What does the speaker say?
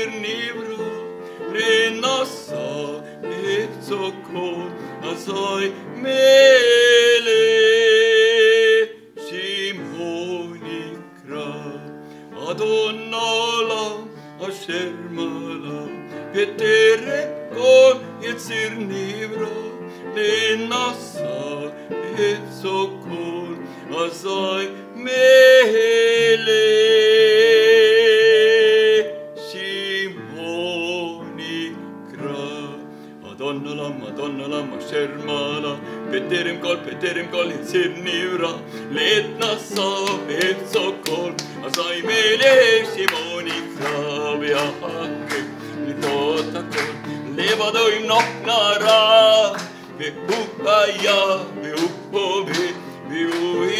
nivro, renassa etsokon, asai mele Shimonikra, Adonala, Asher Mala, Peterepkon, Yetzir nivro, renassa etsokon, asai mele Adonnalam, Asher Mala, Peterem kol, Yetzir nivra, letnasa etsokol, asai mele Shimonikra, ve'achake litotakol, levado im noknara, ve'hu haya, ve'hu hove, ve'hu